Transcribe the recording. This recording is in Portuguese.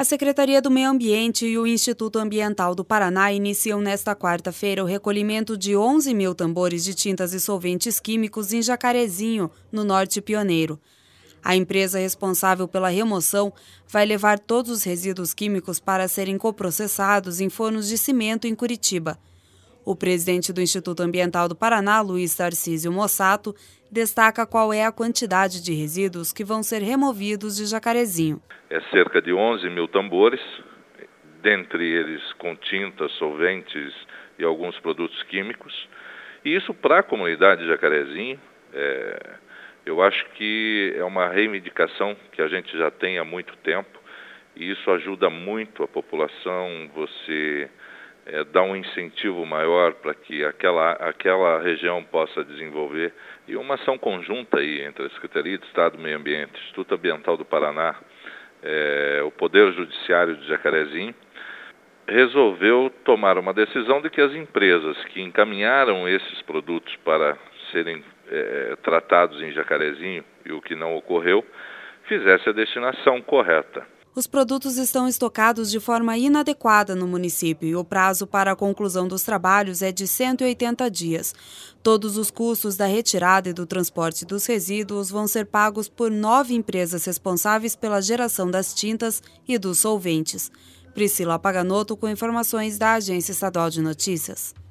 A Secretaria do Meio Ambiente e o Instituto Ambiental do Paraná iniciam nesta quarta-feira o recolhimento de 11 mil tambores de tintas e solventes químicos em Jacarezinho, no Norte Pioneiro. A empresa responsável pela remoção vai levar todos os resíduos químicos para serem coprocessados em fornos de cimento em Curitiba. O presidente do Instituto Ambiental do Paraná, Luiz Tarcísio Mossato, destaca qual é a quantidade de resíduos que vão ser removidos de Jacarezinho. É cerca de 11 mil tambores, dentre eles com tintas, solventes e alguns produtos químicos. E isso para a comunidade de Jacarezinho, eu acho que é uma reivindicação que a gente já tem há muito tempo. E isso ajuda muito a população, você dá um incentivo maior para que aquela região possa desenvolver. E uma ação conjunta aí entre a Secretaria de Estado do Meio Ambiente, Instituto Ambiental do Paraná, o Poder Judiciário de Jacarezinho, resolveu tomar uma decisão de que as empresas que encaminharam esses produtos para serem tratados em Jacarezinho, e o que não ocorreu, fizesse a destinação correta. Os produtos estão estocados de forma inadequada no município e o prazo para a conclusão dos trabalhos é de 180 dias. Todos os custos da retirada e do transporte dos resíduos vão ser pagos por 9 empresas responsáveis pela geração das tintas e dos solventes. Priscila Paganoto com informações da Agência Estadual de Notícias.